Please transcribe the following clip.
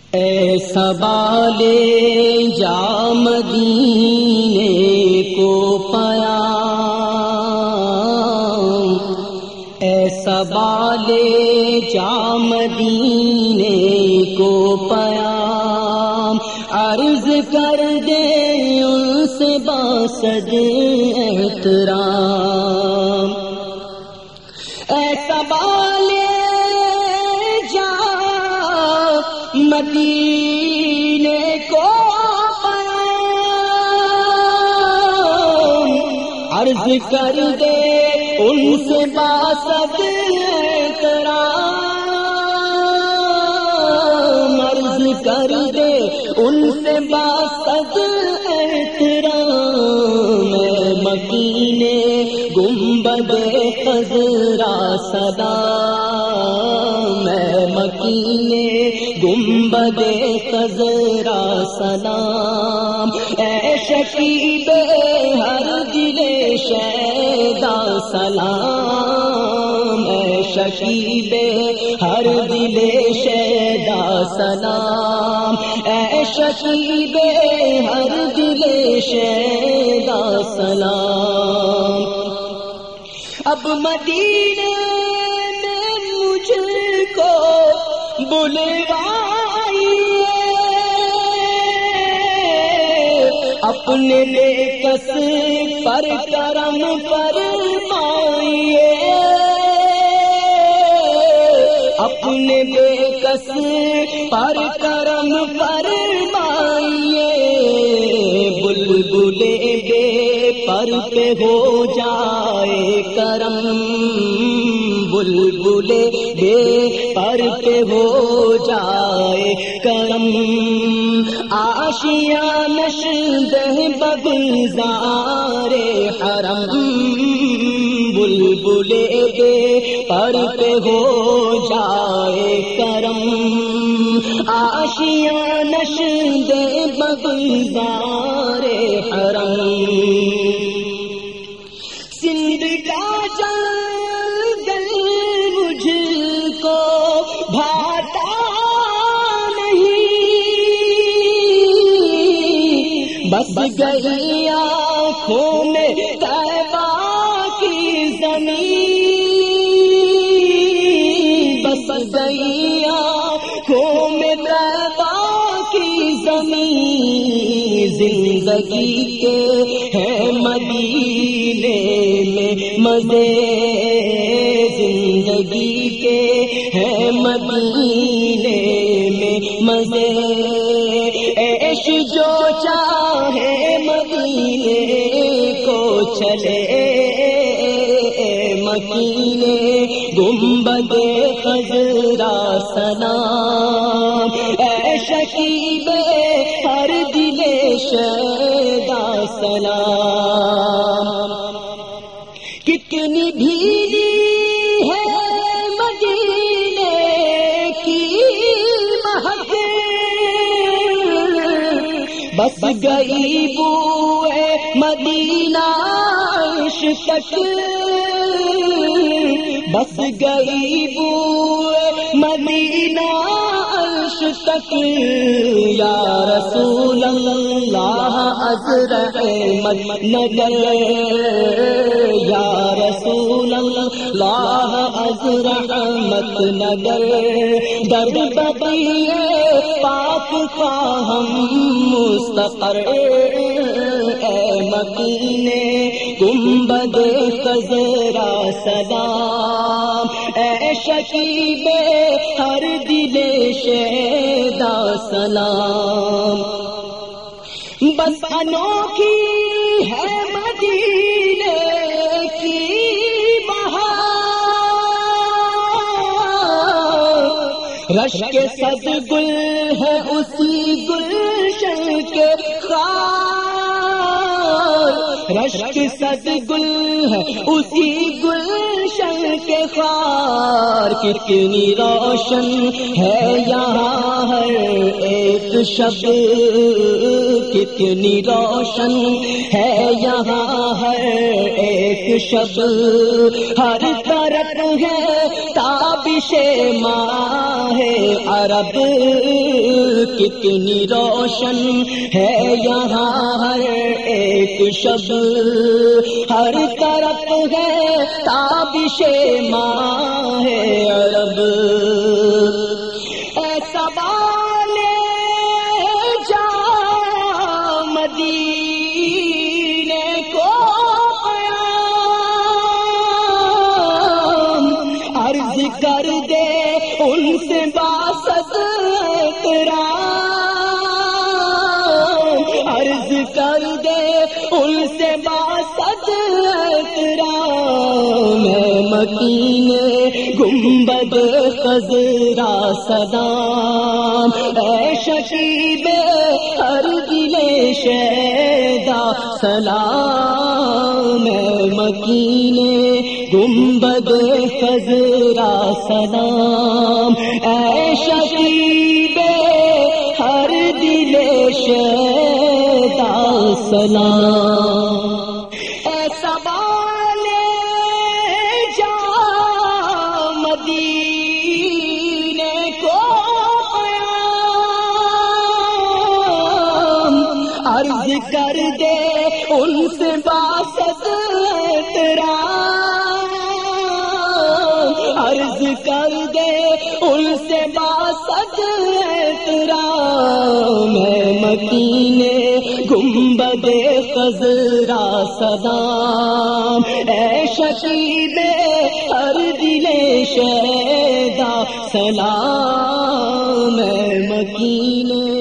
ایسا بالے جا مدینے کو پیام، ایسا بالے جا مدینے کو پیام، عرض کر دے ان سے باسد احترام۔ ایسا بالے جا مدینے کو پیام، عرض کر دے ان سے باسد احترام، عرض کر دے ان سے باسد احترام۔ میں مکینے گنبد خضرا سلام، میں مکینے گنبد خضرا سلام۔ اے شکیب ہر دل شیدا سلام، اے شکیب ہر دل شیدا سلام، اے شکیب ہر دل شیدا سلام۔ اب مدینے میں مجھ کو بلوائیے، اپنے نیکس پر کرم فرمائیے، اپنے نیکس پر کرم فرمائیے۔ بلبلے بے پر پہ ہو جائے کرم، بلبلے بے پر پہ ہو جائے کرم۔ آشیاں نشدہ بگلزار حرم، بلبلے بے پر پہ ہو جائے کرم۔ آشیاں نشدہ بگلزار حرم، سندھ کا جنگل مجھ کو بھاتا نہیں، بس گئی آنکھوں میں طیبہ کی زمین، بس گئی آنکھوں میں طیبہ کی زمین۔ زندگی کے ہیں مدینے میں مزے، زندگی کے ہیں مدینے میں مزے۔ عیش جو چاہے مدینے کو چلے، مکینے گنبد خضرا سلام، اے شکیب ہر دل شیدا سلام۔ کتنی بھیڑی ہے مدینے کی مہک، بس گئی بوئے مدینہ عرش تک، بس گئی بوئے مدینہ عرش تک۔ یا رسول اللہ عذر احمد نگر، یا رسول اللہ عذر احمد نگر۔ در بقیع پاک خواہم مستقر، اے مکینے گنبد خضرا سلام، اے شکیب ہر دل شیدا سلام۔ بس انوکھی ہے مدینے کی بہار، رشک صد گل ہے اسی گلشن کے خار، رشک صد گل ہے اسی گلشن کے خار۔ کتنی روشن ہے یہاں ہر ایک شب، کتنی روشن ہے یہاں ہر ایک شب، ہر طرف ہے تابی تابش ماہ عرب کتنی روشن ہے یہاں ہر ایک شب، ہر طرف ہے تابش ماہ عرب۔ ایسا والے جا مدینے کو عرض کر دے ان سے باسط احترام، عرض کر دے ان سے باسط احترام۔ ہے مکین گنبد خضرا سلام، اے شکیب ہر دل شیدا سلام، اے مکین گنبد خضرا سلام، اے شکیب ہر دل شیدا سلام۔ ایسا والے جا مدینے کو عرض کر دے ان سے باسط احترام، عرض کر دے ان سے باسط احترام۔ ہے مکین گنبد خضرا سلام، اے شکیب ہر دل شیدا سلام، اے مکین